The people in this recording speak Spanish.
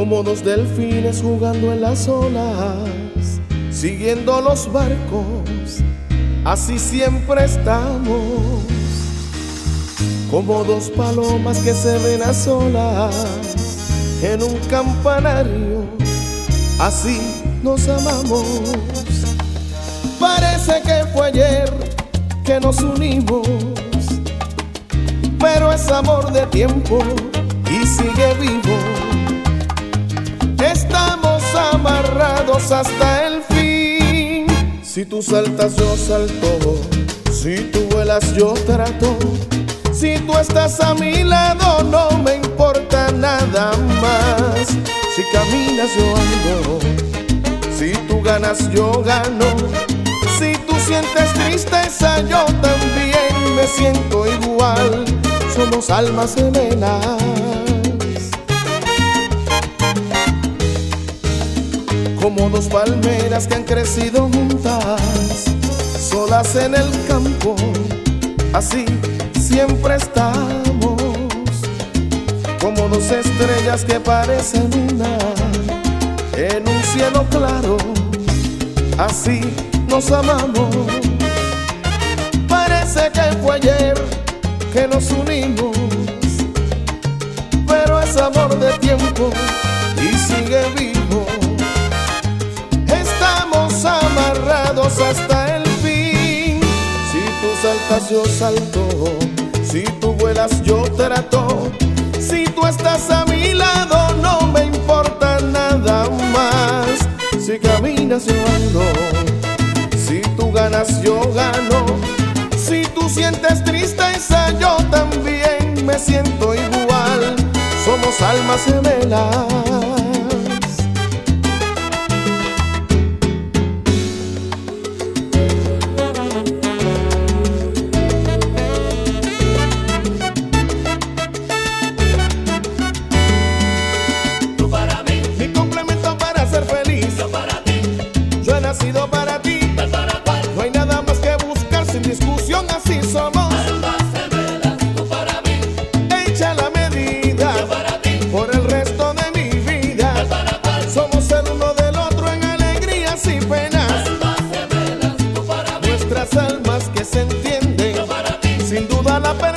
como dos delfines jugando en las olas, siguiendo los barcos, así siempre estamos, como dos palomas que se ven a solas en un campanario, así nos amamos. Parece que fue ayer que nos unimos, pero es amor de tiempo y sigue vivo. Estamos amarrados hasta el fin. Si tú saltas yo salto, si tú vuelas yo trato, si tú estás a mi lado no me importa nada más. Si caminas yo ando, si tú ganas yo gano, si tú sientes tristeza yo también me siento igual. Somos almas gemelas, como dos palmeras que han crecido juntas, solas en el campo, así siempre estamos, como dos estrellas que parecen una en un cielo claro, así nos amamos. Parece que fue ayer que nos unimos, pero es amor de tiempo y sigue vivo. Estamos amarrados hasta el fin. Si tú saltas yo salto, si tú vuelas yo trato, si tú estás a mi lado no me importa nada más. Si caminas yo ando, si tú ganas yo gano, si tú sientes tristeza yo también me siento igual. Somos almas gemelas. Tú para mí, Mi complemento para ser feliz. yo para ti, Yo he nacido para ti. tal para cual. No hay nada más que buscar sin discusión, así somos. Almas gemelas, tú para mí, Echa la medida yo para ti, por el resto de mi vida. tal para cual. Somos el uno del otro en alegrías y penas. Almas gemelas, tú para mí, Nuestras almas que se entienden, yo para ti. sin duda la pena.